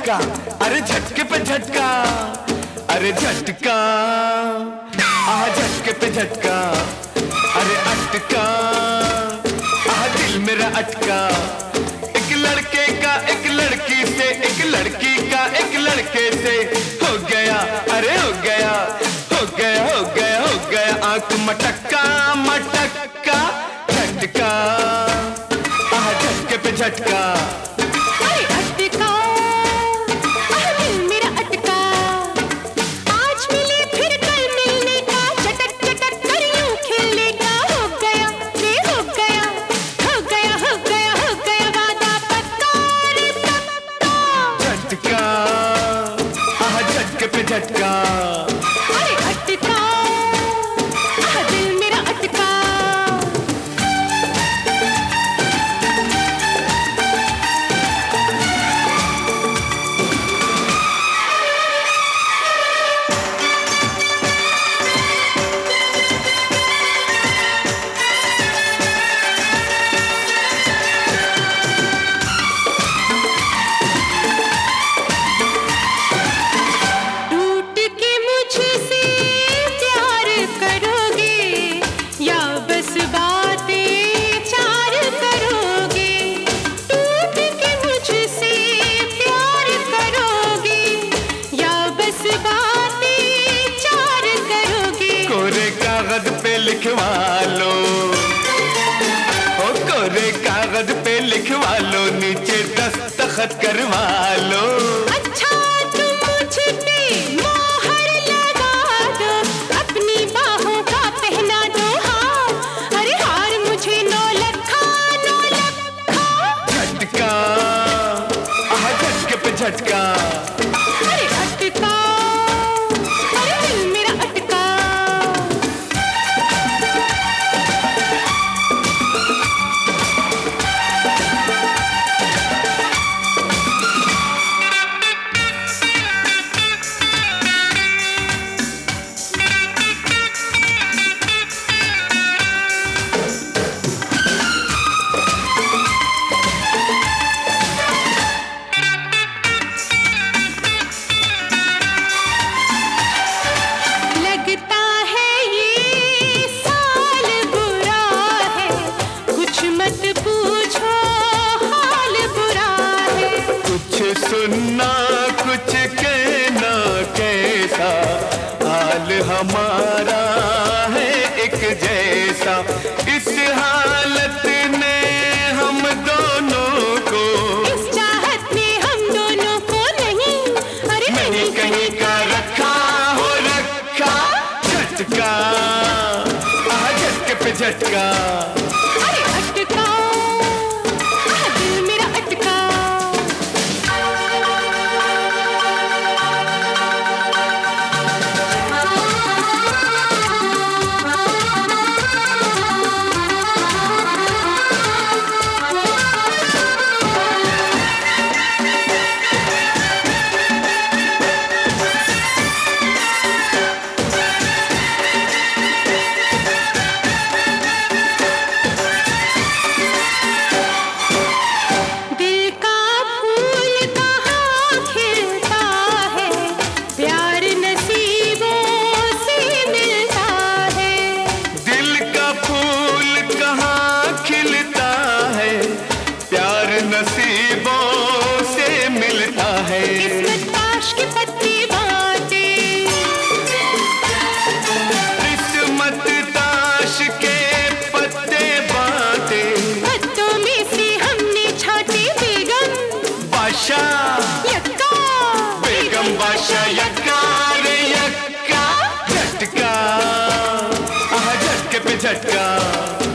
झटका, अरे झटके पे झटका, अरे झटका, आह झटके पे झटका, अरे अटका, आह दिल मेरा अटका। एक लड़के का एक लड़की से, एक लड़की का एक लड़के से हो गया, अरे हो गया, हो गया, हो गया, हो गया आंख मटक्का मटक्का। झटका, आह झटके पे झटका, अरे अटका, आह दिल मेरा अटका। आज मिले फिर कल मिलने का, चटक चटक कर यूं खेलने का हो गया रे हो गया, हो गया, हो गया, हो गया वादा पक्का रे पक्का। झटका, आह झटके पे झटका, अरे अटका, आह दिल मेरा अटका। टूट के मुझसे प्यार करोगे या बस बातें चार करोगे? टूट के मुझसे प्यार करोगे या बस बातें चार करोगे? कोरे कागज पे लिखवा लो, ओ कोरे कागज पे लिखवा लो, नीचे दस्तखत करवा लो। अच्छा तुम मुझ पे मोहर लगा दो, अपनी बाहों का पहना दो हार, अरे हार मुझे 9 लखा 9 लखा। झटका, आह झटके पे झटका, अरे अटका, अरे दिल मेरा अटका। लगता है ये साल बुरा है, कुछ मत पूछो हाल बुरा है। कुछ सुनना कुछ कहना, कैसा हाल हमारा है एक जैसा। इस हालत ने हम दोनों को, इस चाहत ने हम दोनों को नहीं, अरे नहीं कहीं का रखा हो रखा। झटका, आह झटके पे झटका, अरे अटका, आह दिल मेरा अटका। दिल का फूल कहाँ खिलता है, प्यार नसीबों से मिलता है। दिल का फूल कहाँ खिलता है, प्यार नसीबों से मिलता है। किस्मत ताश की पत्ती बाटे, किस्मत ताश के पत्ते बाटे, पत्तों में से हमने छाटे बेगम बादशाह यक्का, बेगम बादशाह यक्का रे यक्का। झटका, आह झटके पे झटका,